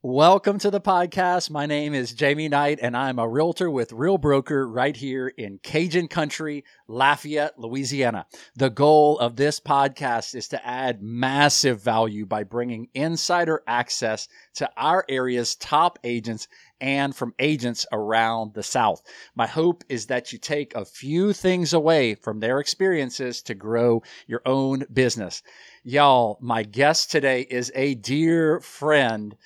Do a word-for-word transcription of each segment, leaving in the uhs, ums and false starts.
Welcome to the podcast. My name is Jamie Knight, and I'm a realtor with Real Broker right here in Cajun Country, Lafayette, Louisiana. The goal of this podcast is to add massive value by bringing insider access to our area's top agents and from agents around the South. My hope is that you take a few things away from their experiences to grow your own business. Y'all, my guest today is a dear friend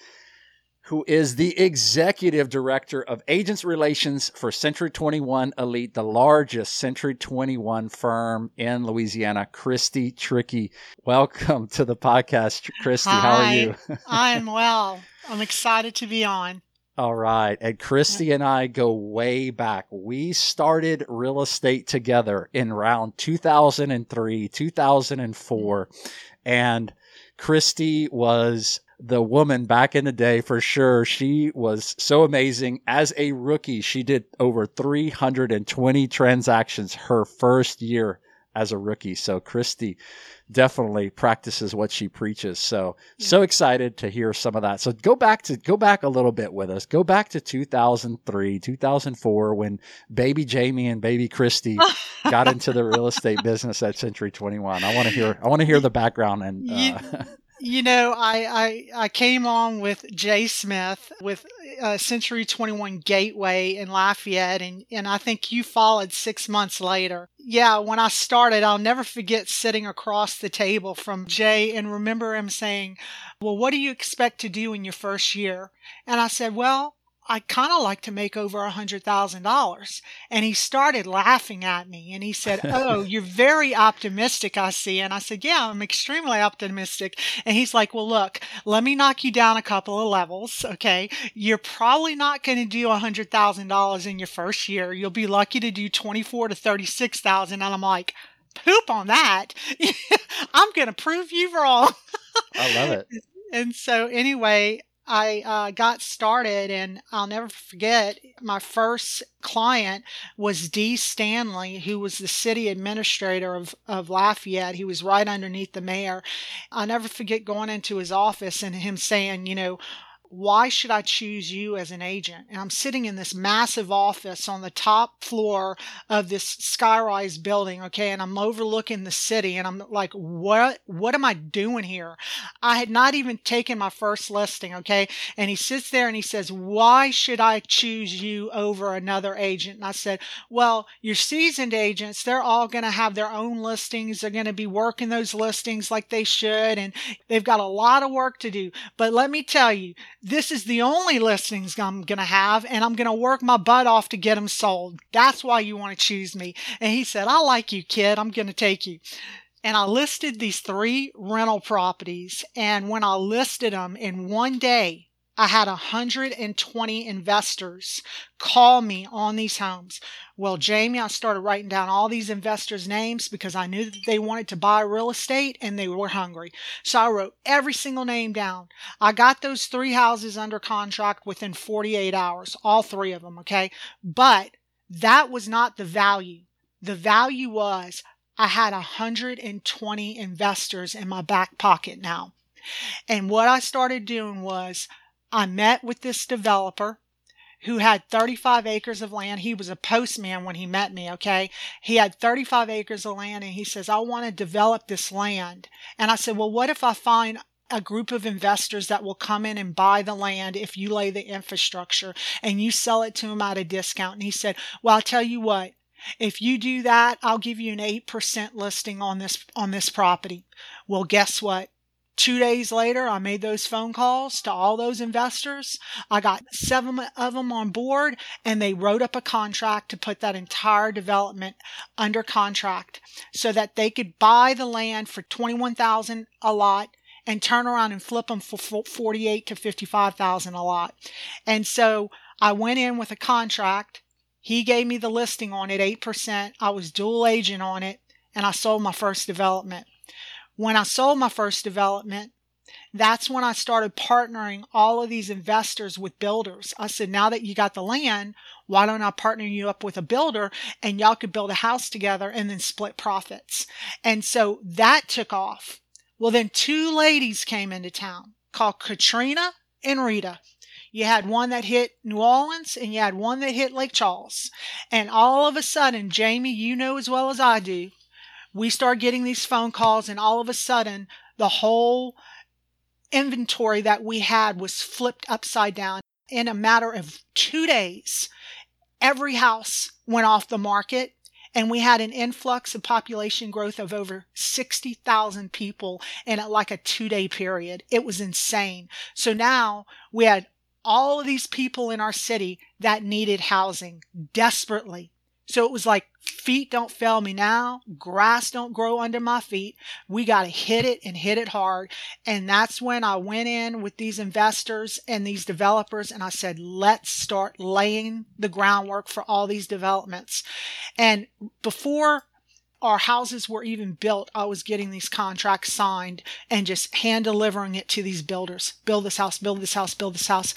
who is the executive director of agents relations for Century twenty-one Elite, the largest Century twenty-one firm in Louisiana, Christy Trickey. Welcome to the podcast, Christy. Hi, how are you? I'm well. I'm excited to be on. All right. And Christy and I go way back. We started real estate together in around two thousand three, two thousand four. And Christy was the woman back in the day for sure. She was so amazing. As a rookie, she did over three hundred twenty transactions her first year as a rookie. So Christy definitely practices what she preaches. So, yeah. so excited to hear some of that. So go back to, go back a little bit with us. Go back to two thousand three, two thousand four, when baby Jamie and baby Christy got into the real estate business at Century twenty-one. I want to hear, I want to hear the background and, uh, you, you know, I, I, I came on with Jay Smith with uh, Century twenty-one Gateway in Lafayette, and, and I think you followed six months later. Yeah, when I started, I'll never forget sitting across the table from Jay and remember him saying, well, what do you expect to do in your first year? And I said, well, I kind of like to make over a hundred thousand dollars. And he started laughing at me and he said, oh, you're very optimistic, I see. And I said, yeah, I'm extremely optimistic. And he's like, well, look, let me knock you down a couple of levels. Okay. You're probably not going to do a hundred thousand dollars in your first year. You'll be lucky to do twenty-four to thirty-six thousand. And I'm like, poop on that. I'm going to prove you wrong. I love it. And so anyway, I uh, got started, and I'll never forget, my first client was Dee Stanley, who was the city administrator of, of Lafayette. He was right underneath the mayor. I'll never forget going into his office and him saying, you know, why should I choose you as an agent? And I'm sitting in this massive office on the top floor of this skyrise building, okay, and I'm overlooking the city, and I'm like, what, what am I doing here? I had not even taken my first listing, okay, and he sits there and he says, why should I choose you over another agent? And I said, well, your seasoned agents, they're all going to have their own listings. They're going to be working those listings like they should, and they've got a lot of work to do. But let me tell you, this is the only listings I'm going to have, and I'm going to work my butt off to get them sold. That's why you want to choose me. And he said, I like you, kid. I'm going to take you. And I listed these three rental properties, and when I listed them in one day, I had one hundred twenty investors call me on these homes. Well, Jamie, I started writing down all these investors' names because I knew that they wanted to buy real estate and they were hungry. So I wrote every single name down. I got those three houses under contract within forty-eight hours, all three of them, okay? But that was not the value. The value was I had one hundred twenty investors in my back pocket now. And what I started doing was I met with this developer who had thirty-five acres of land. He was a postman when he met me, okay? He had thirty-five acres of land, and he says, I want to develop this land. And I said, well, what if I find a group of investors that will come in and buy the land if you lay the infrastructure and you sell it to them at a discount? And he said, well, I'll tell you what. If you do that, I'll give you an eight percent listing on this, on this property. Well, guess what? Two days later, I made those phone calls to all those investors. I got seven of them on board, and they wrote up a contract to put that entire development under contract so that they could buy the land for twenty-one thousand dollars a lot and turn around and flip them for forty-eight to fifty-five thousand dollars a lot. And so I went in with a contract. He gave me the listing on it, eight percent. I was dual agent on it, and I sold my first development. When I sold my first development, that's when I started partnering all of these investors with builders. I said, now that you got the land, why don't I partner you up with a builder and y'all could build a house together and then split profits? And so that took off. Well, then two ladies came into town called Katrina and Rita. You had one that hit New Orleans and you had one that hit Lake Charles. And all of a sudden, Jamie, you know as well as I do, we start getting these phone calls, and all of a sudden, the whole inventory that we had was flipped upside down. In a matter of two days, every house went off the market, and we had an influx of population growth of over sixty thousand people in a, like a two-day period. It was insane. So now we had all of these people in our city that needed housing desperately. So it was like, feet don't fail me now. Grass don't grow under my feet. We got to hit it and hit it hard. And that's when I went in with these investors and these developers, and I said, let's start laying the groundwork for all these developments. And before our houses were even built, I was getting these contracts signed and just hand delivering it to these builders. Build this house, build this house, build this house.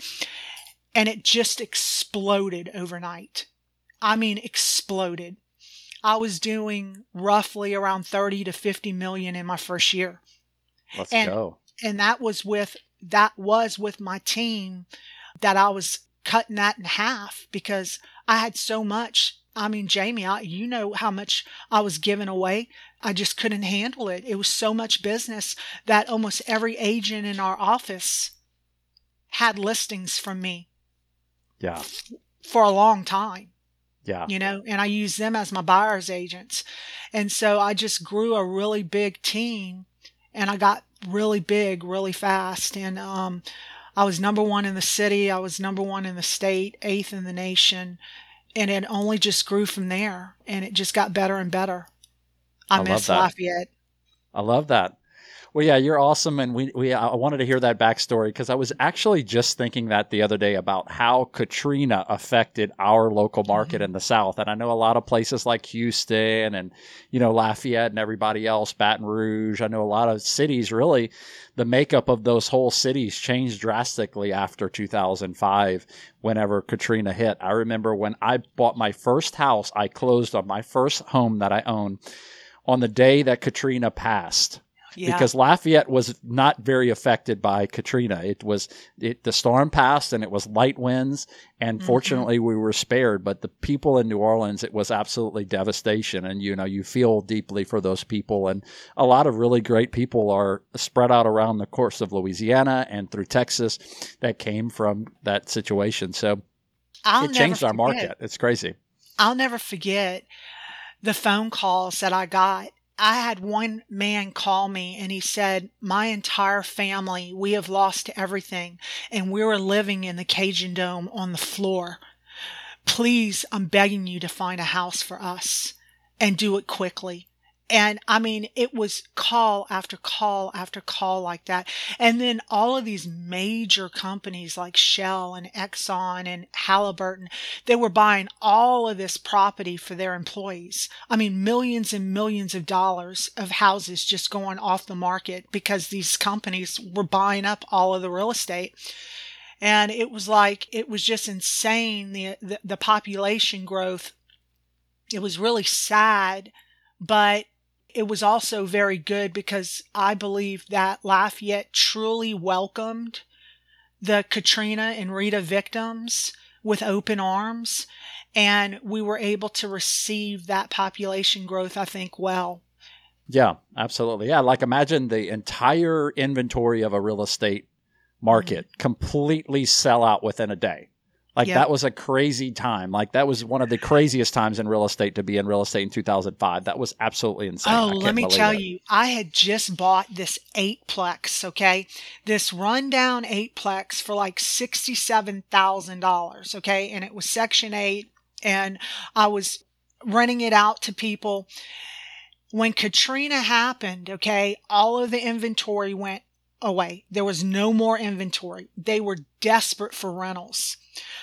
And it just exploded overnight. I mean, exploded. I was doing roughly around thirty to fifty million in my first year. Let's and, go. And that was with, that was with my team that I was cutting that in half because I had so much. I mean, Jamie, I, you know how much I was giving away. I just couldn't handle it. It was so much business that almost every agent in our office had listings from me. Yeah. F- for a long time. Yeah. You know, and I used them as my buyer's agents. And so I just grew a really big team, and I got really big really fast. And um, I was number one in the city. I was number one in the state, eighth in the nation. And it only just grew from there, and it just got better and better. I, I miss Lafayette. I love that. Well, yeah, you're awesome. And we, we, I wanted to hear that backstory because I was actually just thinking that the other day about how Katrina affected our local market mm-hmm. in the South. And I know a lot of places like Houston and, you know, Lafayette and everybody else, Baton Rouge. I know a lot of cities, really, the makeup of those whole cities changed drastically after two thousand five, whenever Katrina hit. I remember when I bought my first house, I closed on my first home that I owned on the day that Katrina passed. Yeah. Because Lafayette was not very affected by Katrina. It was it, the storm passed and it was light winds, and mm-hmm. fortunately we were spared. But the people in New Orleans, it was absolutely devastation, and you know you feel deeply for those people. And a lot of really great people are spread out around the coast of Louisiana and through Texas that came from that situation. So I'll it changed never our market. It's crazy. I'll never forget the phone calls that I got. I had one man call me and he said, my entire family, we have lost everything, and we were living in the Cajun Dome on the floor. Please, I'm begging you to find a house for us and do it quickly. And I mean, it was call after call after call like that. And then all of these major companies like Shell and Exxon and Halliburton, they were buying all of this property for their employees. I mean, millions and millions of dollars of houses just going off the market because these companies were buying up all of the real estate. And it was like, it was just insane, the, the, the population growth. It was really sad, but it was also very good because I believe that Lafayette truly welcomed the Katrina and Rita victims with open arms, and we were able to receive that population growth, I think, well. Yeah, absolutely. Yeah, like imagine the entire inventory of a real estate market mm-hmm. completely sell out within a day. Like yep. that was a crazy time. Like that was one of the craziest times in real estate to be in real estate in two thousand five. That was absolutely insane. Oh, let me tell it. you, I had just bought this eightplex, okay? This rundown eightplex for like sixty-seven thousand dollars, okay? And it was Section eight, and I was renting it out to people. When Katrina happened, okay, all of the inventory went away. There was no more inventory. They were desperate for rentals.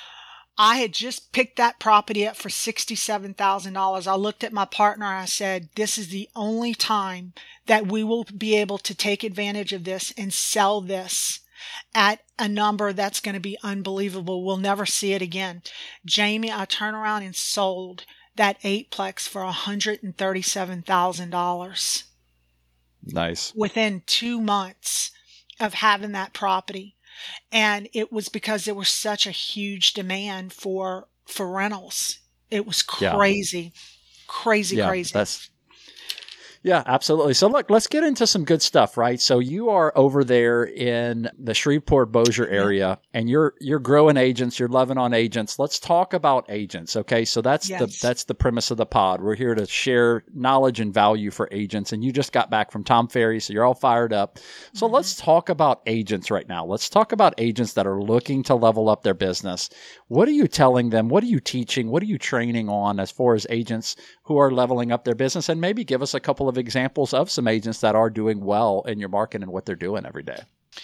I had just picked that property up for sixty-seven thousand dollars. I looked at my partner and I said, this is the only time that we will be able to take advantage of this and sell this at a number that's going to be unbelievable. We'll never see it again. Jamie, I turned around and sold that eightplex for one hundred thirty-seven thousand dollars. Nice. Within two months of having that property. And it was because there was such a huge demand for, for rentals. It was crazy, yeah. crazy, yeah, crazy. That's Yeah, absolutely. So look, let's get into some good stuff, right? So you are over there in the Shreveport Bossier area, yeah. and you're you're growing agents, you're loving on agents. Let's talk about agents, okay? So that's yes. the that's the premise of the pod. We're here to share knowledge and value for agents, and you just got back from Tom Ferry, so you're all fired up. So mm-hmm. let's talk about agents right now. Let's talk about agents that are looking to level up their business. What are you telling them? What are you teaching? What are you training on as far as agents who are leveling up their business? And maybe give us a couple of examples of some agents that are doing well in your market and what they're doing every day.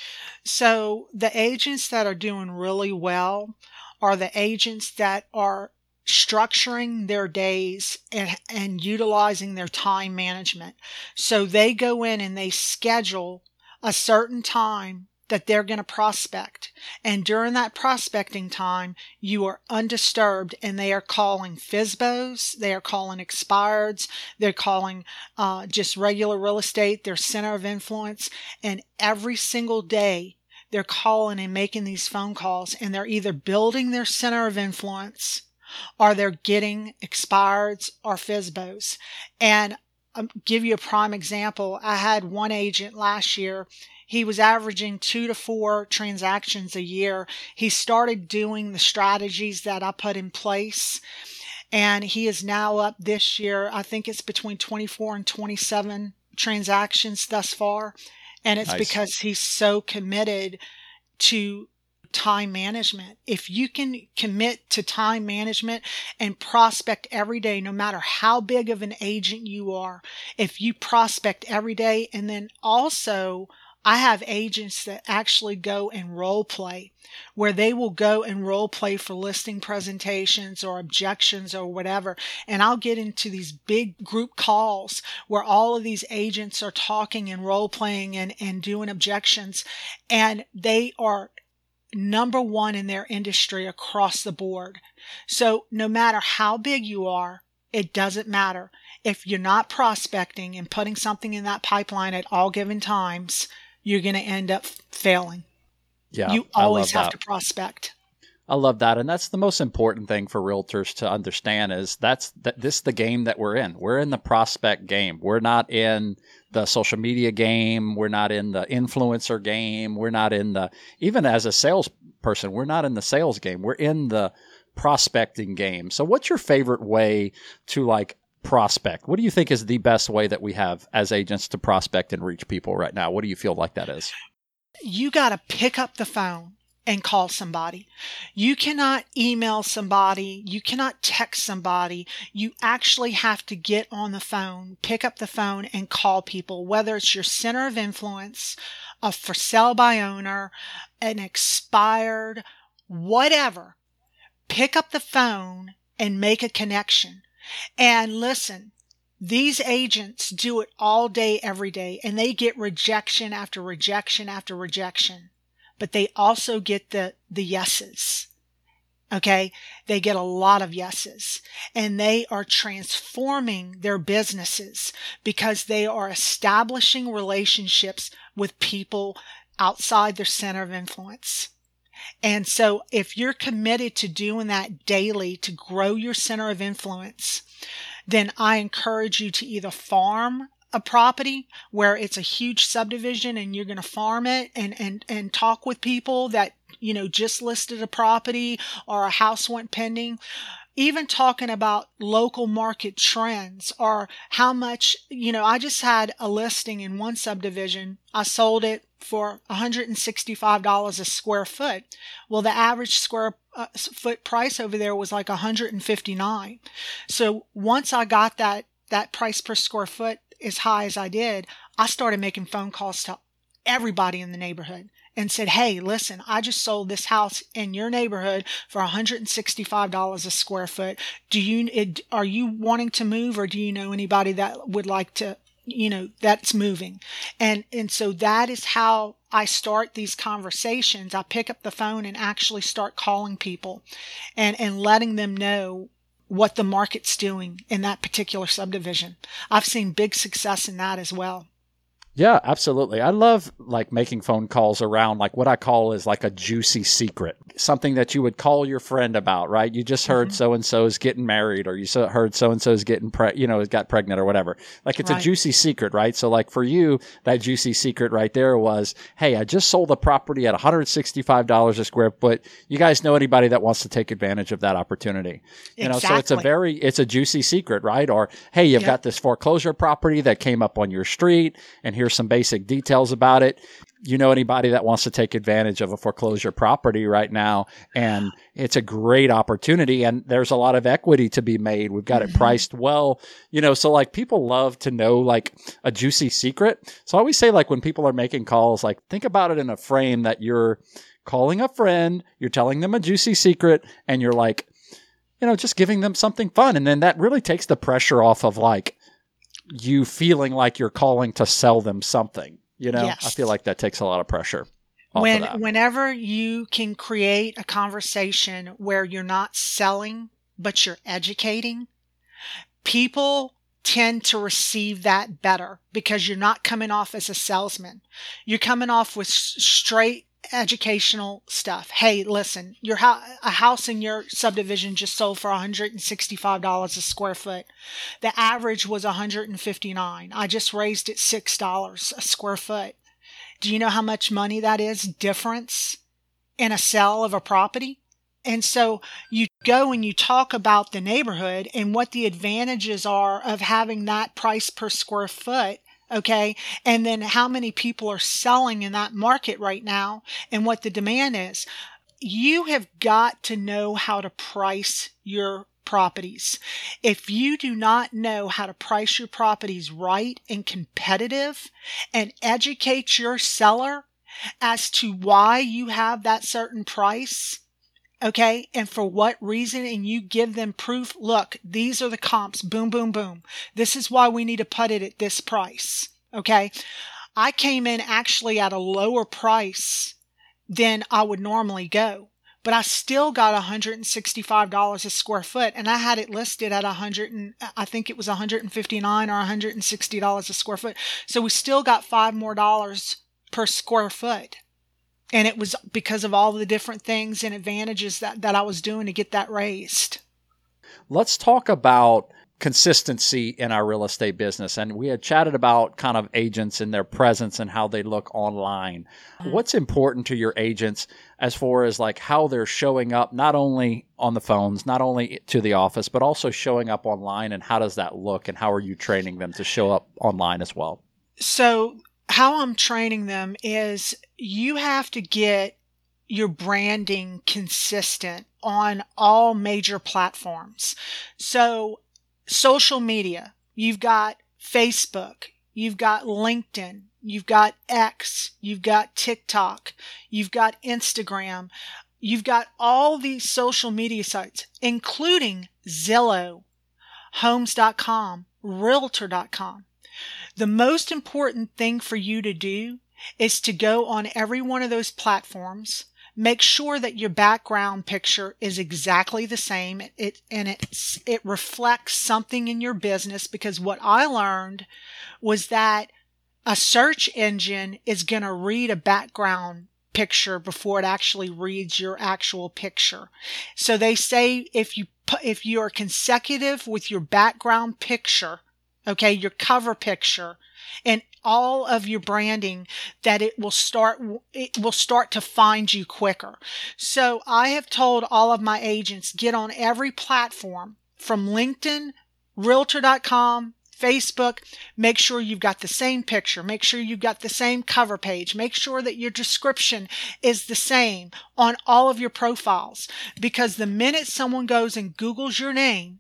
So the agents that are doing really well are the agents that are structuring their days and, and utilizing their time management. So they go in and they schedule a certain time that they're going to prospect. And during that prospecting time, you are undisturbed, and they are calling F S B Os, they are calling expireds, they're calling uh, just regular real estate, their center of influence, and every single day they're calling and making these phone calls, and they're either building their center of influence or they're getting expireds or F S B Os. And I'll give you a prime example. I had one agent last year. He was averaging two to four transactions a year. He started doing the strategies that I put in place, and he is now up this year. I think it's between twenty-four and twenty-seven transactions thus far. And it's nice. Because he's so committed to time management. If you can commit to time management and prospect every day, no matter how big of an agent you are, if you prospect every day, and then also I have agents that actually go and role play, where they will go and role play for listing presentations or objections or whatever. And I'll get into these big group calls where all of these agents are talking and role playing and, and doing objections. And they are number one in their industry across the board. So no matter how big you are, it doesn't matter. If you're not prospecting and putting something in that pipeline at all given times, you're going to end up failing. Yeah, you always have to prospect. I love that. And that's the most important thing for realtors to understand is that's that this is the game that we're in. We're in the prospect game. We're not in the social media game. We're not in the influencer game. We're not in the, even as a salesperson, we're not in the sales game. We're in the prospecting game. So what's your favorite way to like prospect? What do you think is the best way that we have as agents to prospect and reach people right now? What do you feel like that is? You got to pick up the phone and call somebody. You cannot email somebody. You cannot text somebody. You actually have to get on the phone, pick up the phone and call people, whether it's your center of influence, a for sale by owner, an expired, whatever. Pick up the phone and make a connection. And listen, these agents do it all day, every day, and they get rejection after rejection after rejection. But they also get the, the yeses. Okay? They get a lot of yeses. And they are transforming their businesses because they are establishing relationships with people outside their center of influence. And so if you're committed to doing that daily to grow your center of influence, then I encourage you to either farm a property where it's a huge subdivision and you're going to farm it and, and, and talk with people that, you know, just listed a property or a house went pending. Even talking about local market trends or how much, you know, I just had a listing in one subdivision. I sold it for one hundred sixty-five dollars a square foot. Well, the average square uh, foot price over there was like one hundred fifty-nine. So once I got that, that price per square foot as high as I did, I started making phone calls to everybody in the neighborhood and said, hey, listen, I just sold this house in your neighborhood for one hundred sixty-five dollars a square foot. Do you, it, are you wanting to move, or do you know anybody that would like to, you know, that's moving? And, and so that is how I start these conversations. I pick up the phone and actually start calling people and, and letting them know what the market's doing in that particular subdivision. I've seen big success in that as well. Yeah, absolutely. I love like making phone calls around like what I call is like a juicy secret, something that you would call your friend about, right? You just heard Mm-hmm. so-and-so is getting married, or you so- heard so-and-so is getting, pre- you know, got pregnant or whatever. Like it's Right. a juicy secret, right? So like for you, that juicy secret right there was, hey, I just sold a property at one hundred sixty-five dollars a square foot. You guys know anybody that wants to take advantage of that opportunity? You know, so it's a Exactly. very, it's a juicy secret, right? Or, hey, you've Yep. got this foreclosure property that came up on your street, and here's some basic details about it. You know anybody that wants to take advantage of a foreclosure property right now, and it's a great opportunity, and there's a lot of equity to be made. We've got it Mhm. priced well, you know, so like people love to know like a juicy secret. So I always say like when people are making calls, like think about it in a frame that you're calling a friend, you're telling them a juicy secret, and you're like, you know, just giving them something fun. And then that really takes the pressure off of like you feeling like you're calling to sell them something. You know, Yes. I feel like that takes a lot of pressure off when of that. whenever you can create a conversation where you're not selling but you're educating, people tend to receive that better because you're not coming off as a salesman. You're coming off with s- straight educational stuff. Hey, listen, your ho- a house in your subdivision just sold for one hundred sixty-five dollars a square foot. The average was one hundred fifty-nine dollars. I just raised it six dollars a square foot. Do you know how much money that is difference in a sale of a property? And so you go and you talk about the neighborhood and what the advantages are of having that price per square foot. Okay. And then how many people are selling in that market right now and what the demand is. You have got to know how to price your properties. If you do not know how to price your properties right and competitive and educate your seller as to why you have that certain price, okay, and for what reason, and you give them proof, look, these are the comps, boom, boom, boom. This is why we need to put it at this price, okay? I came in actually at a lower price than I would normally go, but I still got one hundred sixty-five dollars a square foot, and I had it listed at one hundred and I think it was one hundred fifty-nine or one hundred sixty dollars a square foot. So we still got five more dollars per square foot. And it was because of all the different things and advantages that, that I was doing to get that raised. Let's talk about consistency in our real estate business. And we had chatted about kind of agents and their presence and how they look online. Mm-hmm. What's important to your agents as far as like how they're showing up, not only on the phones, not only to the office, but also showing up online? And how does that look? And how are you training them to show up online as well? So how I'm training them is you have to get your branding consistent on all major platforms. So social media, you've got Facebook, you've got LinkedIn, you've got X, you've got TikTok, you've got Instagram, you've got all these social media sites, including Zillow, homes dot com, realtor dot com. The most important thing for you to do is to go on every one of those platforms, make sure that your background picture is exactly the same, it, and it, it reflects something in your business, because what I learned was that a search engine is going to read a background picture before it actually reads your actual picture. So they say if you if you are consecutive with your background picture, okay, your cover picture, and all of your branding, that it will start it will start to find you quicker. So I have told all of my agents, get on every platform from LinkedIn, realtor dot com, Facebook. Make sure you've got the same picture. Make sure you've got the same cover page. Make sure that your description is the same on all of your profiles, because the minute someone goes and Googles your name,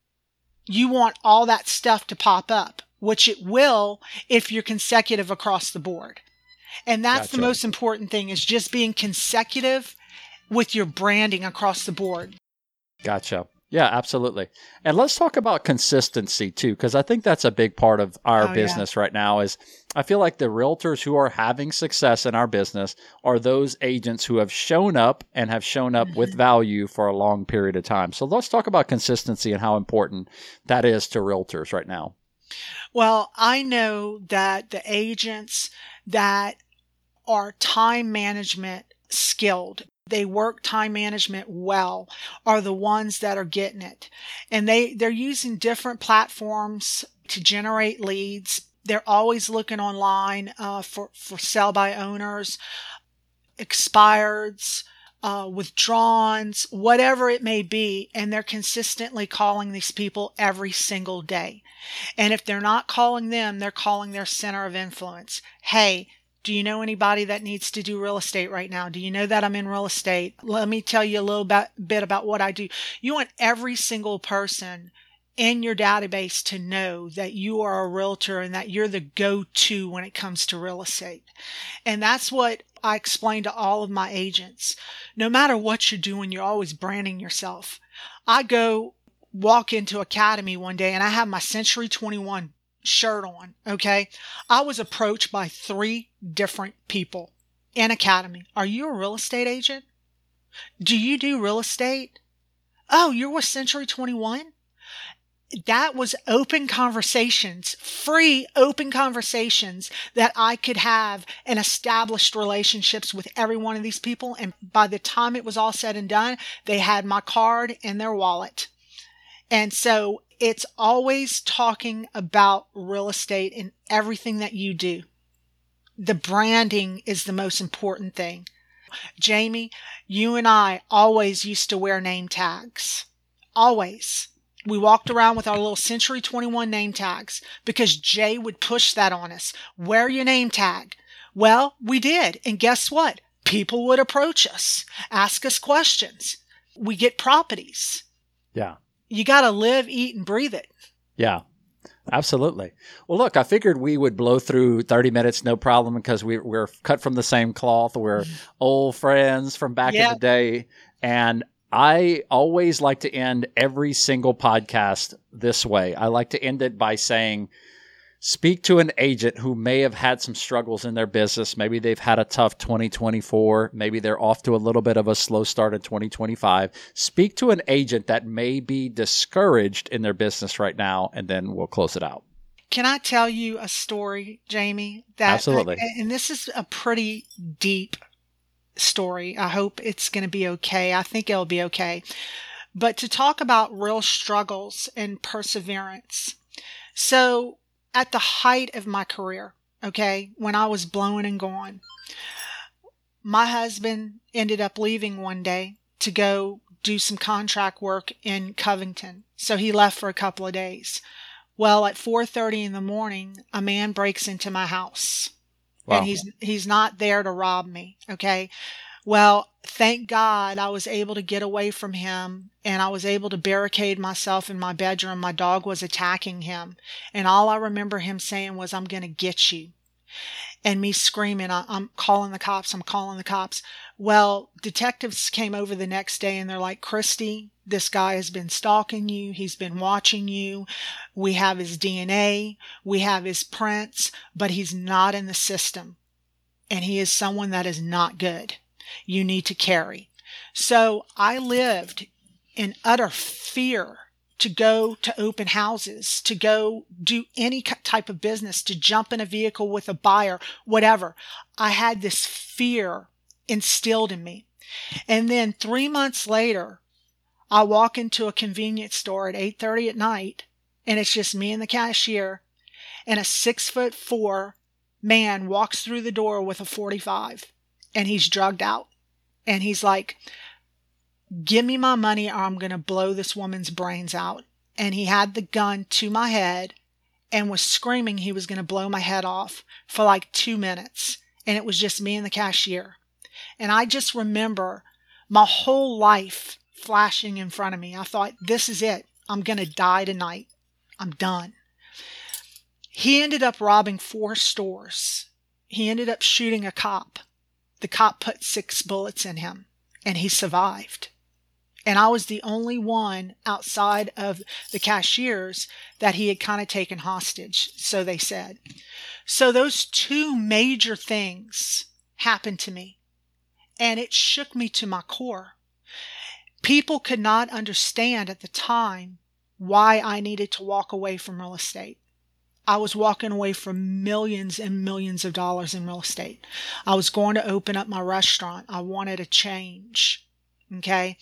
you want all that stuff to pop up, which it will if you're consecutive across the board. And that's Gotcha. The most important thing, is just being consecutive with your branding across the board. Gotcha. Yeah, absolutely. And let's talk about consistency too, because I think that's a big part of our Oh, business right now. Is I feel like the realtors who are having success in our business are those agents who have shown up and have shown up mm-hmm. with value for a long period of time. So let's talk about consistency and how important that is to realtors right now. Well, I know that the agents that are time management skilled, they work time management well, are the ones that are getting it. And they, they're using different platforms to generate leads. They're always looking online uh, for, for sell by owners, expireds, uh, withdrawns, whatever it may be. And they're consistently calling these people every single day. And if they're not calling them, they're calling their center of influence. Hey, do you know anybody that needs to do real estate right now? Do you know that I'm in real estate? Let me tell you a little bit, bit about what I do. You want every single person in your database to know that you are a realtor and that you're the go-to when it comes to real estate. And that's what I explain to all of my agents. No matter what you're doing, you're always branding yourself. I go walk into Academy one day and I have my Century twenty-one shirt on. Okay. I was approached by three different people in Academy. Are you a real estate agent? Do you do real estate? Oh, you're with Century twenty-one? That was open conversations, free open conversations that I could have and established relationships with every one of these people. And by the time it was all said and done, they had my card in their wallet. And so it's always talking about real estate in everything that you do. The branding is the most important thing. Jamie, you and I always used to wear name tags. Always. We walked around with our little Century twenty-one name tags because Jay would push that on us. Wear your name tag. Well, we did. And guess what? People would approach us, ask us questions. We get properties. Yeah. You got to live, eat, and breathe it. Yeah, absolutely. Well, look, I figured we would blow through thirty minutes, no problem, because we, we're cut from the same cloth. We're old friends from back Yeah. in the day. And I always like to end every single podcast this way. I like to end it by saying, speak to an agent who may have had some struggles in their business. Maybe they've had a tough twenty twenty-four. Maybe they're off to a little bit of a slow start in twenty twenty-five. Speak to an agent that may be discouraged in their business right now, and then we'll close it out. Can I tell you a story, Jamie? That, Absolutely. And this is a pretty deep story. I hope it's going to be okay. I think it'll be okay. But to talk about real struggles and perseverance. So at the height of my career, okay, when I was blowing and going, my husband ended up leaving one day to go do some contract work in Covington. So he left for a couple of days. Well, at four thirty in the morning, a man breaks into my house. Wow. And he's he's not there to rob me, okay? Well, thank God I was able to get away from him and I was able to barricade myself in my bedroom. My dog was attacking him. And all I remember him saying was, I'm going to get you. And me screaming, I, I'm calling the cops, I'm calling the cops. Well, detectives came over the next day and they're like, Christy, this guy has been stalking you. He's been watching you. We have his D N A. We have his prints, but he's not in the system. And he is someone that is not good. You need to carry. So I lived in utter fear to go to open houses, to go do any type of business, to jump in a vehicle with a buyer, whatever. I had this fear instilled in me. And then three months later, I walk into a convenience store at eight thirty at night, and it's just me and the cashier, and a six foot four man walks through the door with a forty-five, and he's drugged out. And he's like, give me my money or I'm going to blow this woman's brains out. And he had the gun to my head and was screaming he was going to blow my head off for like two minutes. And it was just me and the cashier. And I just remember my whole life flashing in front of me. I thought, this is it. I'm going to die tonight. I'm done. He ended up robbing four stores. He ended up shooting a cop. The cop put six bullets in him, and he survived. And I was the only one outside of the cashiers that he had kind of taken hostage, so they said. So those two major things happened to me, and it shook me to my core. People could not understand at the time why I needed to walk away from real estate. I was walking away from millions and millions of dollars in real estate. I was going to open up my restaurant. I wanted a change. Okay.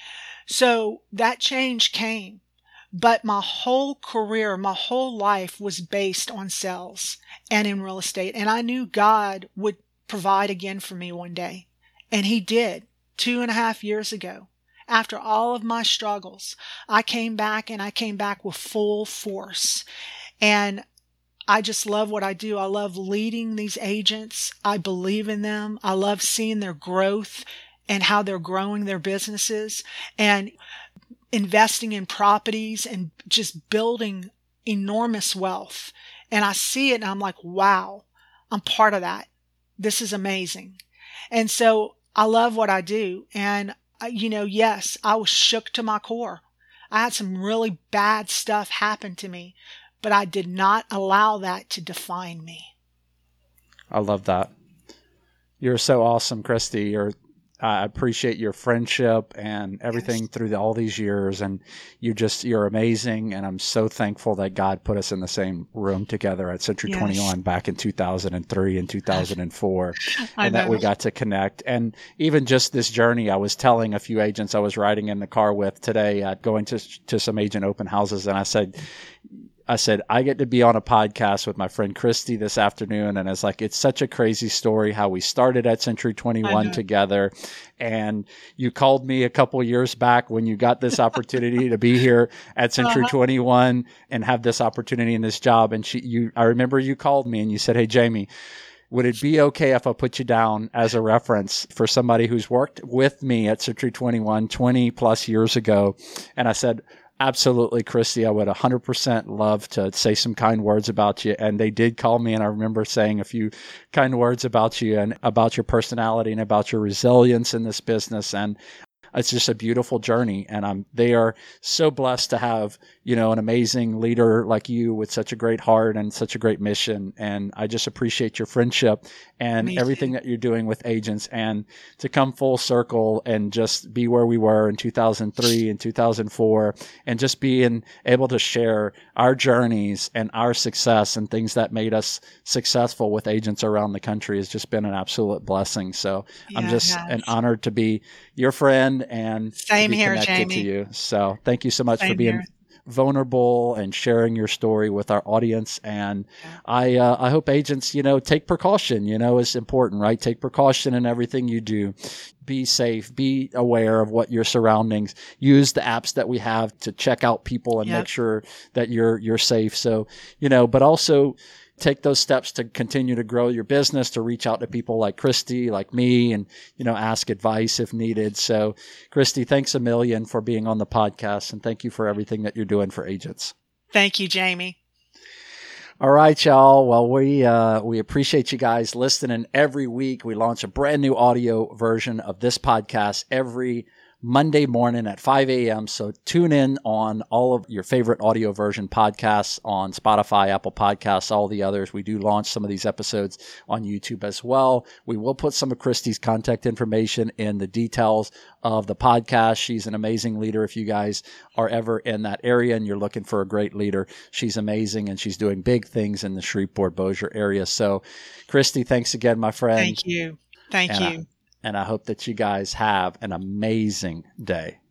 So that change came, but my whole career, my whole life was based on sales and in real estate. And I knew God would provide again for me one day. And he did two and a half years ago. After all of my struggles, I came back and I came back with full force. And I just love what I do. I love leading these agents. I believe in them. I love seeing their growth and how they're growing their businesses and investing in properties and just building enormous wealth. And I see it and I'm like, wow, I'm part of that. This is amazing. And so I love what I do. And, you know, yes, I was shook to my core. I had some really bad stuff happen to me, but I did not allow that to define me. I love that. You're so awesome, Christy. You're, I appreciate your friendship and everything yes. through the, all these years. And you just, you're amazing. And I'm so thankful that God put us in the same room together at Century yes. twenty-one back in two thousand three and two thousand four. And that we got to connect. And even just this journey, I was telling a few agents I was riding in the car with today, uh, going to, to some agent open houses. And I said, I said, I get to be on a podcast with my friend Christy this afternoon. And it's like, it's such a crazy story how we started at Century twenty-one together. And you called me a couple years back when you got this opportunity to be here at Century uh-huh. twenty-one and have this opportunity in this job. And she, you, I remember you called me and you said, hey, Jamie, would it be okay if I put you down as a reference for somebody who's worked with me at Century twenty-one twenty plus years ago? And I said, absolutely, Christy. I would one hundred percent love to say some kind words about you. And they did call me, and I remember saying a few kind words about you and about your personality and about your resilience in this business. And it's just a beautiful journey. And I'm, they are so blessed to have, you know, an amazing leader like you with such a great heart and such a great mission. And I just appreciate your friendship and Me everything too. That you're doing with agents, and to come full circle and just be where we were in two thousand three and two thousand four, and just being able to share our journeys and our success and things that made us successful with agents around the country has just been an absolute blessing. So yeah, I'm just yes. an honored to be your friend and Same to be here, connected Jamie. to you. So thank you so much Same for being here. vulnerable and sharing your story with our audience. And yeah. I, uh, I hope agents, you know, take precaution, you know, is important, right? Take precaution in everything you do. Be safe, be aware of what your surroundings, use the apps that we have to check out people and yep. make sure that you're, you're safe. So, you know, but also take those steps to continue to grow your business, to reach out to people like Christy, like me, and, you know, ask advice if needed. So Christy, thanks a million for being on the podcast, and thank you for everything that you're doing for agents. Thank you, Jamie. All right, y'all. Well, we, uh, we appreciate you guys listening every week. We launch a brand new audio version of this podcast every Monday morning at five a.m. So tune in on all of your favorite audio version podcasts on Spotify, Apple Podcasts, all the others. We do launch some of these episodes on YouTube as well. We will put some of Christy's contact information in the details of the podcast. She's an amazing leader. If you guys are ever in that area and you're looking for a great leader, she's amazing, and she's doing big things in the Shreveport-Bossier area. So Christy, thanks again, my friend. Thank you. Thank and you. I, And I hope that you guys have an amazing day.